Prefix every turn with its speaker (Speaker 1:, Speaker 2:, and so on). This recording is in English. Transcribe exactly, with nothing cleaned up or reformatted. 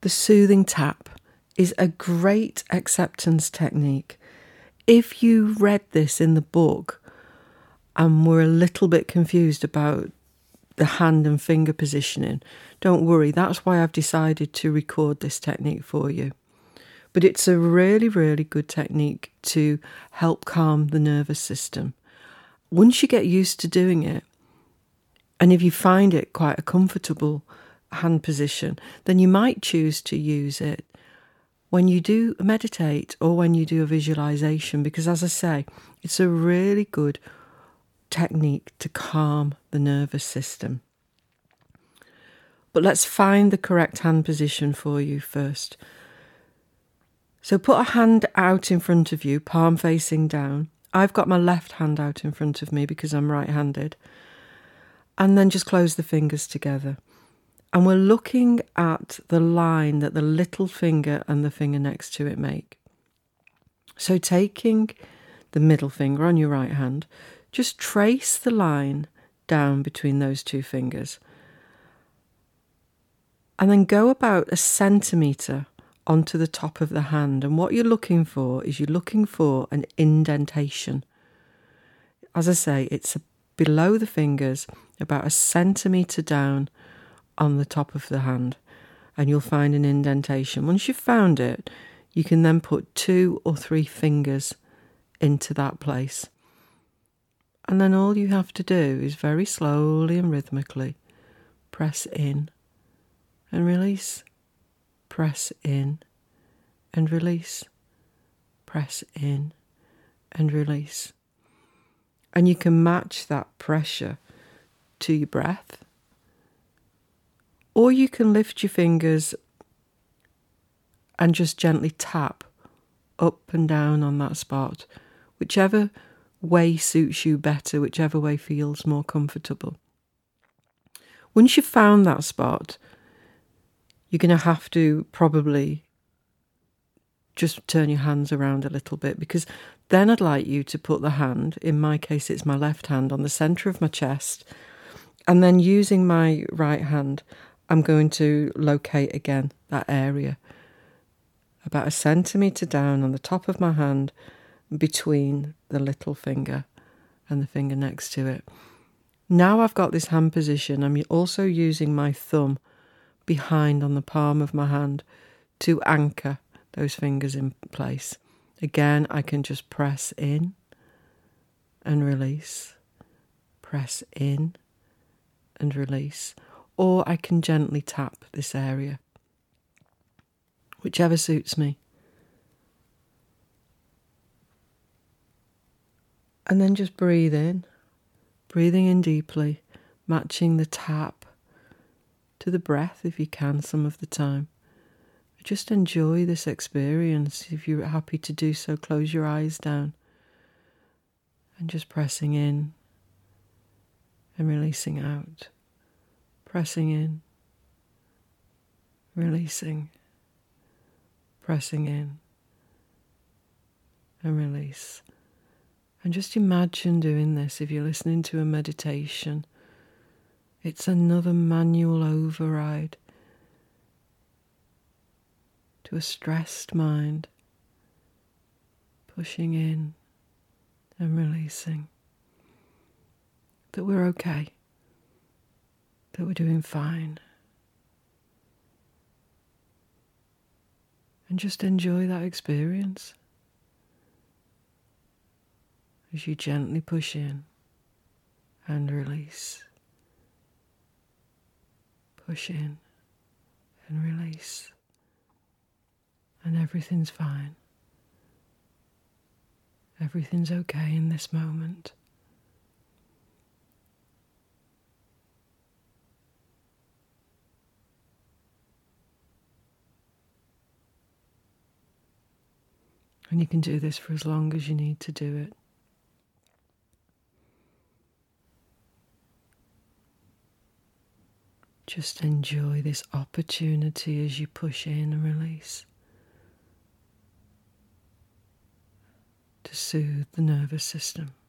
Speaker 1: The soothing tap is a great acceptance technique. If you read this in the book and were a little bit confused about the hand and finger positioning, don't worry, that's why I've decided to record this technique for you. But it's a really, really good technique to help calm the nervous system. Once you get used to doing it, and if you find it quite a comfortable hand position, then you might choose to use it when you do meditate or when you do a visualization, because as I say, it's a really good technique to calm the nervous system. But let's find the correct hand position for you first. So put a hand out in front of you, palm facing down. I've got my left hand out in front of me because I'm right-handed. And then just close the fingers together. And we're looking at the line that the little finger and the finger next to it make. So taking the middle finger on your right hand, just trace the line down between those two fingers. And then go about a centimetre onto the top of the hand. And what you're looking for is you're looking for an indentation. As I say, it's below the fingers, about a centimetre down on the top of the hand, and you'll find an indentation. Once you've found it, you can then put two or three fingers into that place. And then all you have to do is very slowly and rhythmically press in and release, press in and release, press in and release. And you can match that pressure to your breath. Or you can lift your fingers and just gently tap up and down on that spot, whichever way suits you better, whichever way feels more comfortable. Once you've found that spot, you're going to have to probably just turn your hands around a little bit, because then I'd like you to put the hand, in my case it's my left hand, on the centre of my chest, and then using my right hand, I'm going to locate again that area, about a centimetre down on the top of my hand, between the little finger and the finger next to it. Now I've got this hand position, I'm also using my thumb behind on the palm of my hand to anchor those fingers in place. Again, I can just press in and release, press in and release, or I can gently tap this area, whichever suits me. And then just breathe in, breathing in deeply, matching the tap to the breath if you can some of the time. Just enjoy this experience. If you're happy to do so, close your eyes down and just pressing in and releasing out. Pressing in, releasing, pressing in and release. And just imagine doing this if you're listening to a meditation. It's another manual override to a stressed mind, pushing in and releasing. That we're okay, that we're doing fine. And just enjoy that experience as you gently push in and release. Push in and release. And everything's fine. Everything's okay in this moment. And you can do this for as long as you need to do it. Just enjoy this opportunity as you push in and release to soothe the nervous system.